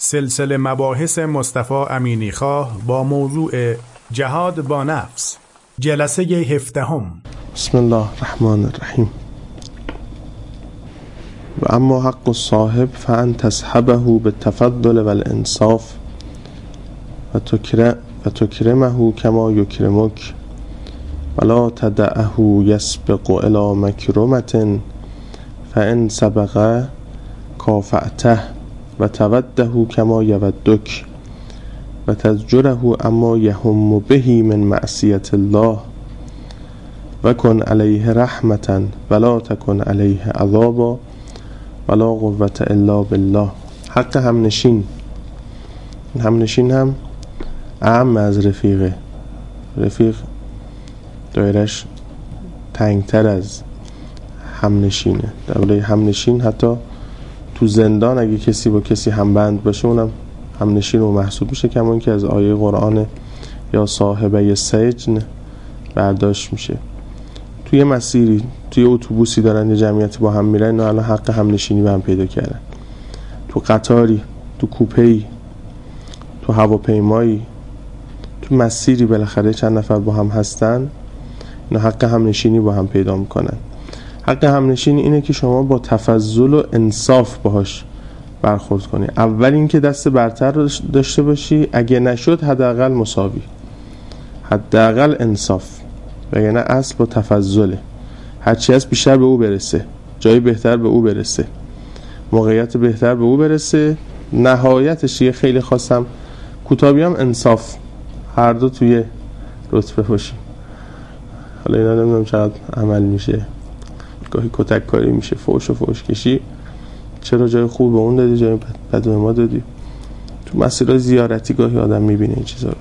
سلسله مباحث مصطفی امینیخواه با موضوع جهاد با نفس، جلسه 17. بسم الله الرحمن الرحیم. و اما حق الصاحب فان تصحبه بالتفضل والانصاف و تکرمه کما یکرمک ولا تدعه یسبق الی مکرمة فان سبق کافأته و توده کما یودک و تزجره اما یهم به من معصیت الله و کن علیه رحمتا ولا تکن علیه عذابا ولا قوة الا بالله. حق همنشین. همنشین هم اعم از رفیقه. رفیق دایرش تنگتر از همنشینه. در همنشین حتی تو زندان اگه کسی با کسی همبند باشه اونم همنشین رو محسوب میشه، کما که از آیه قرآن یا صاحبه سجن برداشت میشه. توی مسیری، توی اتوبوسی دارن یه جمعیتی با هم میرن، اینا الان حق همنشینی به هم پیدا کردن. تو قطاری، تو کوپه‌ای، تو هواپیمایی، تو مسیری بالاخره چند نفر با هم هستن، اینا حق همنشینی با هم پیدا میکنن. حق همنشینی اینه که شما با تفضل و انصاف باهاش برخورد کنی. اول این که دست برتر داشته باشی، اگه نشد حداقل مساوی، حداقل انصاف، وگرنه اصل با تفضله. هرچی هست بیشتر به او برسه، جای بهتر به او برسه، موقعیت بهتر به او برسه. نهایتش یه خیلی خواستم کوتابی هم انصاف، هر دو توی رتبه باشیم. حالا اینا نمیدونم چقدر عمل میشه، گاهی کتک کاری میشه، فوش و فوش کشی. چرا جای خوب به اون دادی، جای بد به ما دادی؟ تو مسیرهای زیارتی گاهی آدم میبینه این چیزا رو.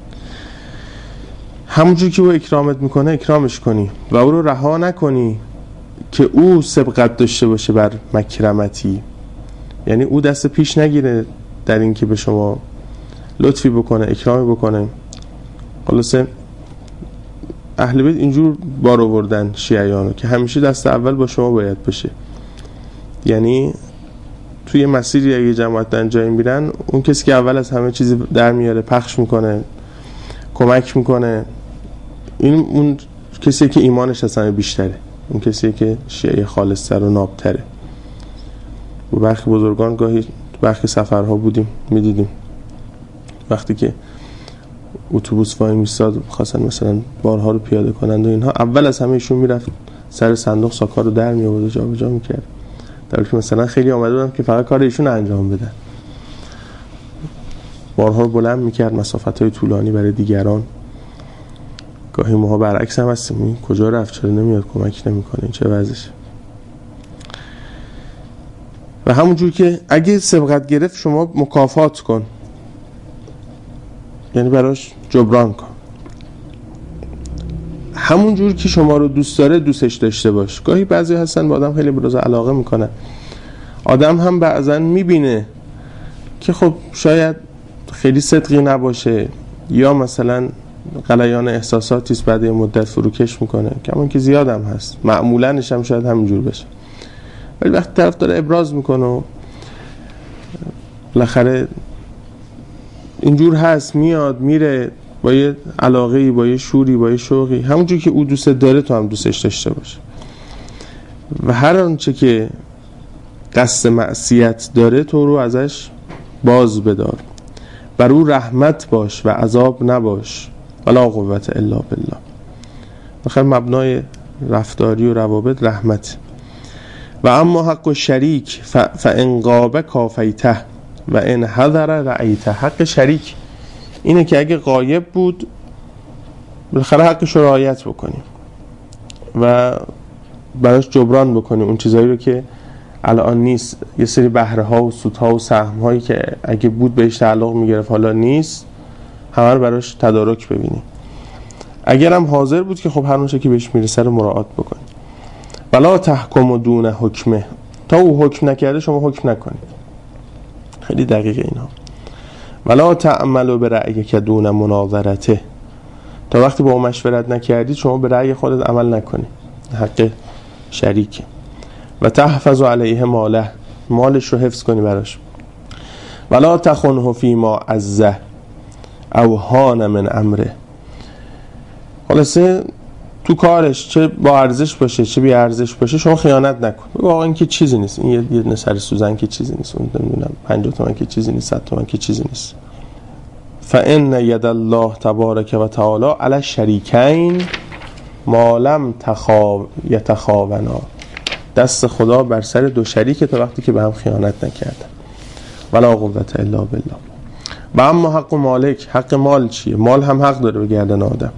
همونجور که او اکرامت میکنه اکرامش کنی و او رو رها نکنی که او سبقت داشته باشه بر مکرمتی. یعنی او دست پیش نگیره در این که به شما لطفی بکنه، اکرامی بکنه. خلاصه اهل بیت اینجور بار آوردن شیعیانو که همیشه دست اول با شما باید باشه. یعنی توی مسیری اگه جماعت دارن جایی میرن، اون کسی که اول از همه چیز در میاره، پخش میکنه، کمک میکنه، این اون کسی که ایمانش اصلا بیشتره، اون کسی که شیعه خالص‌تر و نابتره. و برخی بزرگان گاهی برخی سفرها بودیم میدیدیم وقتی که اتوبوس وای میستاد خواستن مثلا بارها رو پیاده کنند و اینها، اول از همه ایشون میرفت سر صندوق ساکا رو در میآورد و جابجا میکرد، در حالی که مثلا خیلی آمده بودن که فقط کار ایشون انجام بدن. بارها رو بلند میکرد، مسافت‌های طولانی برای دیگران. گاهی ماها برعکس هم هستیم، کجا رفت، چرا نمیاد، کمک نمیکنه، چه وضعشه. و همونجور که اگه سبقت گرفت شما مکافات کن، یعنی براش جبران کن. همون جور که شما رو دوست داره دوستش داشته باش. گاهی بعضی هستن با آدم خیلی بروز علاقه میکنن، آدم هم بعضن میبینه که خب شاید خیلی صدقی نباشه یا مثلا غلیان احساساتیست، بعد یه مدت فروکش میکنه، کمان که زیادم هست، معمولنش هم شاید همینجور بشه. ولی وقتی طرف داره ابراز میکنه و بالاخره اینجور هست، میاد میره با یه علاقه‌ای، با یه شوری، با یه شوقی، همونجور که او دوست داره تو هم دوستش داشته باشه. و هر آنچه که قصد معصیت داره تو رو ازش باز بدار، بر او رحمت باش و عذاب نباش ولا قوة الا بالله. بخیر مبنای رفتاری و روابط رحمت. و اما حق شریک فان غاب کافیته و ان حضر رعیته. حق شریک اینه که اگه غایب بود بالاخره حقش رو رعایت بکنیم و براش جبران بکنیم اون چیزایی رو که الان نیست. یه سری بهره ها و سودها و سهم هایی که اگه بود بهش تعلق میگرفت حالا نیست، همه رو براش تدارک ببینیم. اگر هم حاضر بود که خب هر اونچه که بهش میرسه رو مراعات بکنیم. ولا تحکم دون حکمه. تا او حکم نکرده شما حکم نکنید. خیلی دقیقه اینا. ولا تعمل برأیک دون مناظرته. تا وقتی با او مشورت نکردید شما به رأی خودت عمل نکنید. حق شریکه. و تحفظ علیه ماله. مالش رو حفظ کنی براش. ولا تخنه فیما عزه او هان من امره. خلاصه تو کارش چه با ارزش باشه چه بی ارزش باشه شما خیانت نکن. واقعا این که چیزی نیست، این یه سر سوزن که چیزی نیست، اون نمیدونم 50 تومن که چیزی نیست، 100 تومن که چیزی نیست. فان ید الله تبارک و تعالی علی الشریکین ما لم یتخاونا. دست خدا بر سر دو شریک تا وقتی که به هم خیانت نکردن. ولا قوت الا بالله. و اما حق مالک، حق مال چیه؟ مال هم حق داره به گردن آدم.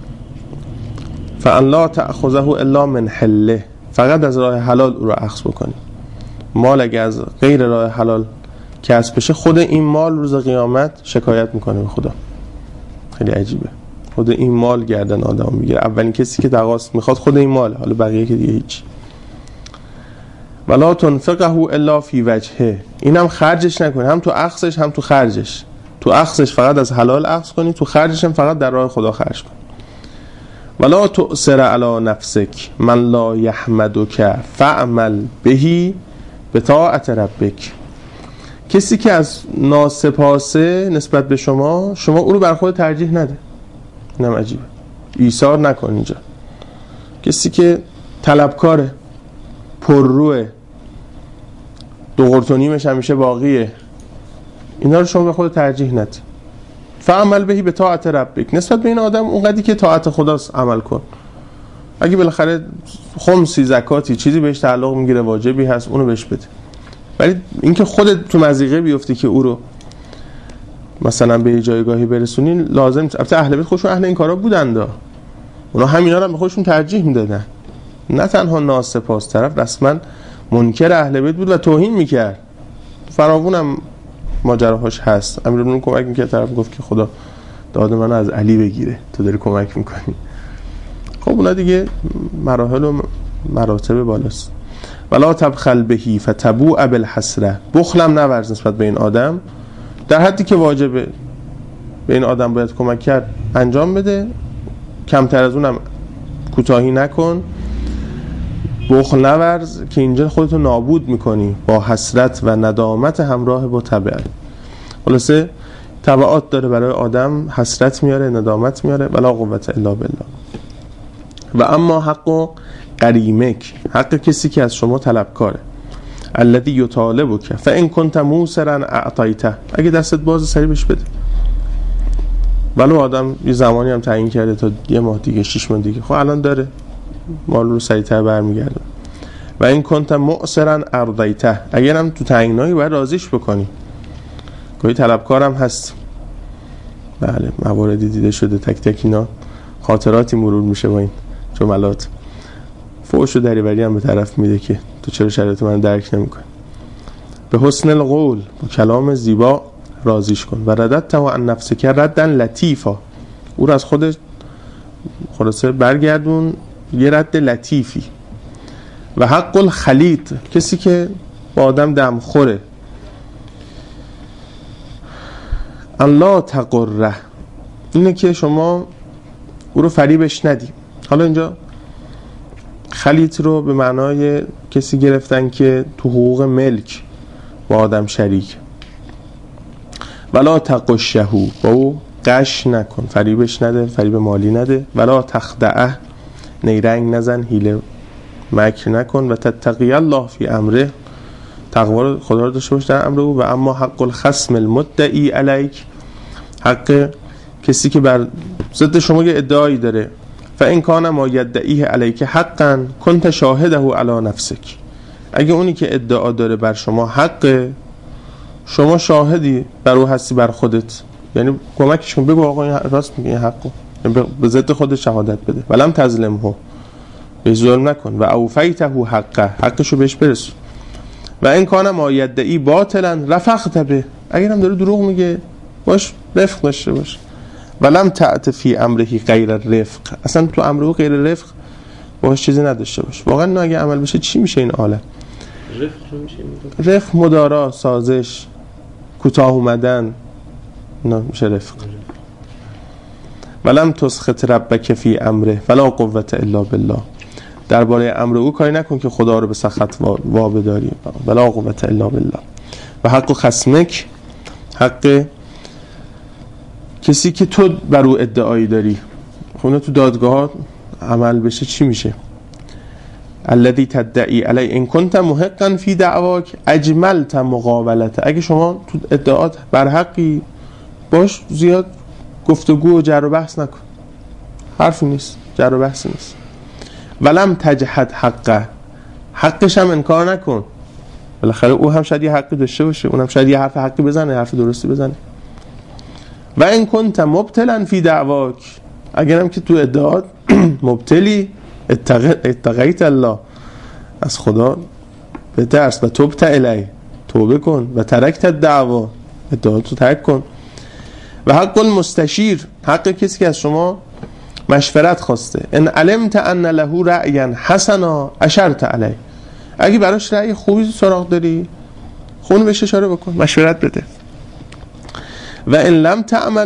فان لا تأخذه الا من حله، فقط از راه حلال او رو اخذ بکنی. مال اگه از غیر راه حلال کسب بشه خود این مال روز قیامت شکایت میکنه به خدا. خیلی عجیبه، خود این مال گردن آدم میگیره. اولین کسی که تقاضا میخواد خود این مال، حالا بقیه که دیگه هیچ. ولا تنفقه الا فی وجهه، اینم خرجش نکنی، هم تو اخذش هم تو خرجش. تو اخذش فقط از حلال اخذ کنی، تو خرجش هم فقط در راه خدا خرج کنی. ولا تؤثر علی نفسک من لا یحمدک فعمل بهی بطاعت ربک. کسی که از ناسپاسه نسبت به شما او رو بر خود ترجیح نده. اینم عجیبه، ایثار نکن اینجا. کسی که طلبکاره، پرروه، دو قرط و نیمش همیشه باقیه، اینا رو شما به خود ترجیح نده. فعمل بهی به طاعت ربک، نسبت به این آدم اونقدری که طاعت خداست عمل کن. اگه بالاخره خمسی زکاتی چیزی بهش تعلق میگیره واجبی هست اونو بهش بده. ولی اینکه خودت تو مضیقه بیفتی که او رو مثلا به جایگاهی برسونین لازم نیست. البته اهل بیت خودشون اهل این کارا بودند، اونا همینا رو به خودشون ترجیح میدادن. نه تنها ناسپاس، طرف رسما منکر اهل بیت بود و توهین میکرد. فراوونم ماجراهاش هست. امیرالمومنین کمک میکرد، طرف گفت که خدا داد منو از علی بگیره، تو داری کمک میکنی. خب اونا دیگه مراحل و مراتب بالاست. ولا تبخل بهی فتبوء بالحسره، بخلم نورز نسبت به این آدم، در حدی که واجبه به این آدم باید کمک کرد انجام بده، کمتر از اونم کوتاهی نکن. بخل نورز که اینجا خودتو نابود میکنی با حسرت و ندامت همراه با تبعه. خلاصه تبعات داره برای آدم، حسرت میاره، ندامت میاره. ولا قوت الا بالله. و اما حق قریمک، حق کسی که از شما طلبکاره، الذی یطالبک فان کنت موسرا اعطیته، اگه دستت باز سری بهش بده. ولو آدم یه زمانی هم تعیین کرده تا یه ماه دیگه 6 ماه دیگه، خب الان داره مال رو سریعتر برمیگرده. و این کنت مؤثرا ارضیته، اگر هم تو تعیینایی باید راضیش بکنی. گاهی طلبکارم هست، بله مواردی دیده شده، تک تک اینا خاطراتی مرور میشه با این جملات. فوش و دریوری هم به طرف میده که تو چرا شرایط من درک نمیکنی. به حسن القول، با کلام زیبا راضیش کن. و رددته عن نفسک ردا لطیفا، او رو از خودش خلاصه برگردون یه رد لطیفی. و حق الخلیط، کسی که با آدم دم خوره، الله تقره، اینه که شما او رو فریبش ندی. حالا اینجا خلیط رو به معنای کسی گرفتن که تو حقوق ملک با آدم شریک. ولا تقشه، با او قش نکن، فریبش نده، فریب مالی نده. ولا تخدعه، نیرنگ نزن، حیله مکر نکن. و تتقی الله فی امره، تقوا خدا رو داشته باش در امر او. و اما حق الخصم المدعی علیک، حق کسی که بر ضد شما یه ادعایی داره، فان کان ما یدعیه علیک حقا کنت شاهده علی نفسک، اگه اونی که ادعا داره بر شما حق، شما شاهدی بر او هستی بر خودت، یعنی کمکش کن، بگو آقا این راست میگه، این حقو، به ضد خودت شهادت بده. ولم تظلمه، به ظلم نکن. و اوفیته حقه، حقشو بهش برسون. و این کان ما یدعی باطلا رفقت به، اگرم داره دروغ میگه باش رفق داشته باش. ولم تعت فی امره غیر الرفق، اصلا تو امره غیر رفق باش چیزی نداشته باش. واقعا نه اگه عمل بشه چی میشه این عالم؟ رفق مدارا، سازش، کوتاه اومدن، نه میشه رفق. ولم تسخط ربک فی امره ولا قوت الا بالله، درباره امر او کاری نکن که خدا رو به سخط وابداری. ولا قوت الا بالله. و حق خصمک، حق کسی که تو بر او ادعایی داری. خونه تو دادگاه عمل بشه چی میشه؟ الذی تدعی علی ان کنت محقا فی دعواک اجملت مقابلته. اگه شما تو ادعات بر حقی باش، زیاد گفتگو و جر و بحث نکن، حرفی نیست، جر و بحث نیست. ولم تجحد حقه، حقش هم انکار نکن، بالاخره او هم شاید یه حقی داشته باشه، اونم شاید یه حرف حقی بزنه، حرف درستی بزنه. و ان کنت مبتلا فی دعواک، اگرم که تو ادعات مبتلی، اتقیت الله، از خدا بترس و توبت الی، توبه کن، و ترکت الدعوا، ادعاتو ترک کن. و حق المستشیر، حق کسی که از شما مشورت خواسته، ان علمت ان له رأیا حسنا اشرت علی، اگه براش رأی خوبی سراغ داری خون بهش اشاره بکن، مشورت بده. و ان لم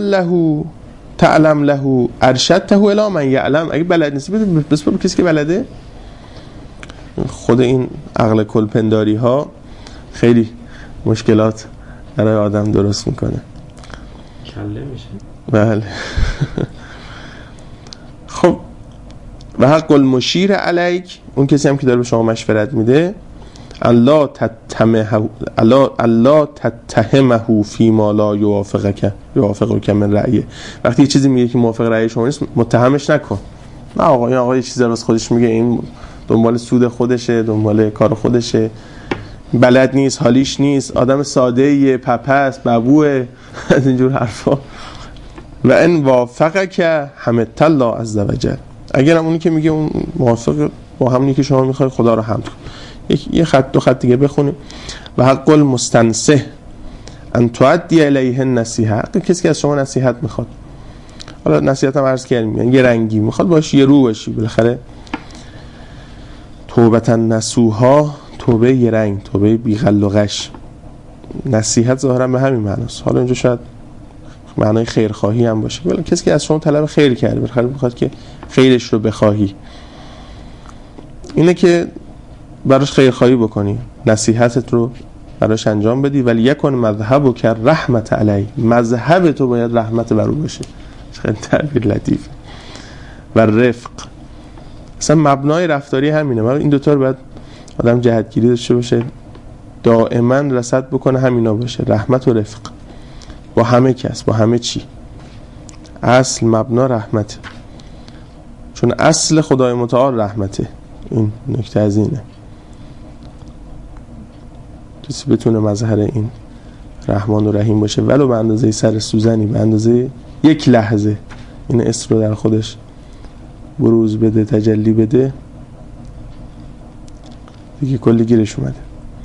تعلم له ارشدته الی من یعلم، اگه بلد نیستی بسپار به کسی که بلده. خود این عقل کلپنداری ها خیلی مشکلات برای آدم درست میکنه، کله میشه. بله. خب و حق المشیر علیک، اون کسی هم که داره به شما مشورت میده، الله تتهمه فی ما لا یوافقک من رأیه، وقتی یه چیزی میگه که موافق رأی شما نیست متهمش نکن. نه آقا این آقا یه چیزی راست خودش میگه، این دنبال سود خودشه، دنبال کار خودشه، بلد نیست، حالیش نیست، آدم ساده‌ایه، پپس، ببوه، از اینجور حرفا. و ان وافقک حمدت الله عز وجل، اگر هم اونی که میگه اون موافق با همونی که شما میخوای، خدا رو حمد کن. یه خط دو خط دیگه بخونیم. و حق المستنصح ان تؤدی الیه النصیحه، حق کسی که از شما نصیحت میخواد، حالا نصیحت هم عرض کردیم یه رنگی میخواد باش، یه رو باشی، بالاخره توبه نصوحا، توبه یه رنگ، توبه بیغل و غش. نصیحت ظاهرا به همین معناست، حالا اینجا شاید معنای خیرخواهی هم باشه، ولی کسی که از شما طلب خیر کرده، بالاخره میخواد که خیرش رو بخواهی، اینه که براش خیرخواهی بکنی، نصیحتت رو براش انجام بدی. ولی یکن مذهب که رحمت علی، مذهب تو باید رحمت بر او باشه. خیلی تعبیر لطیف. و رفق، اصلا مبنای رفتاری همینه، این دوتا رو باید آدم جهتگیری داشته باشه، دائما رصد بکنه همینا باشه، رحمت و رفق با همه کس، با همه چی. اصل مبنا رحمته، چون اصل خدای متعال رحمته. این نکته از اینه، کسی بتونه مظهر این رحمان و رحیم باشه ولو به اندازه سر سوزنی، به اندازه یک لحظه این اسم رو در خودش بروز بده، تجلی بده، دیگه کلی گیرش اومده.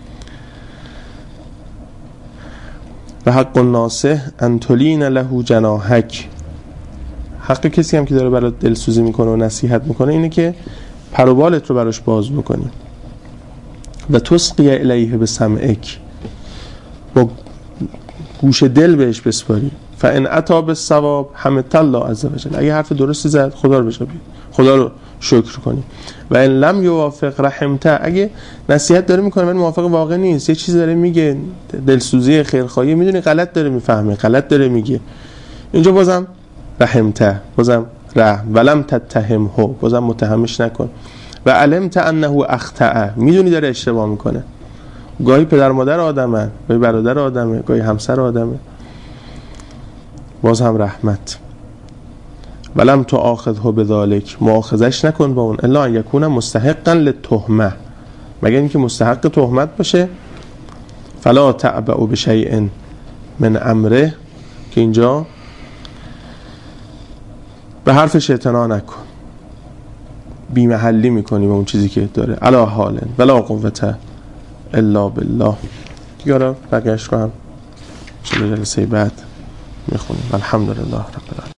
و حق الناصح ان تلین له جناحک، حق کسی هم که داره برات دلسوزی میکنه و نصیحت میکنه اینه که پر و بالت رو براش باز بکنی. و تسقی الیه بسمعک، با گوش دل بهش بسپاری. فان اتی بالصواب حمدت الله عز وجل، اگه حرف درستی زد خدا رو بشنوی، خدا رو شکر کنی. و ان لم یوافق رحمته، اگه نصیحت داره میکنه ولی موافق واقع نیست، یه چیزی داره میگه دلسوزی خیرخواهی، میدونی غلط داره میفهمه، غلط داره میگه، اینجا بازم رحمته، بازم رحم. ولم تتهمه، بازم متهمش نکن. و علمت انه اخطأ، میدونی داره اشتباه میکنه، گاهی پدر مادر آدمه، گاهی برادر آدمه، گاهی همسر آدمه، باز هم رحمت. ولم تؤاخذه بذلک، مؤاخذش نکن با اون، الا ان یکون مستحقا للتهمه، مگر اینکه مستحق تهمت باشه. فلا تعبأ بشیء من امره، که اینجا به حرفش اعتنا نکن، بی محلی میکنی با اون چیزی که داره. علا حال ولا قوة الا بالله. دیگه را بقیه‌اش رو هم جلسه بعد میخونیم. الحمدلله رب العالمین.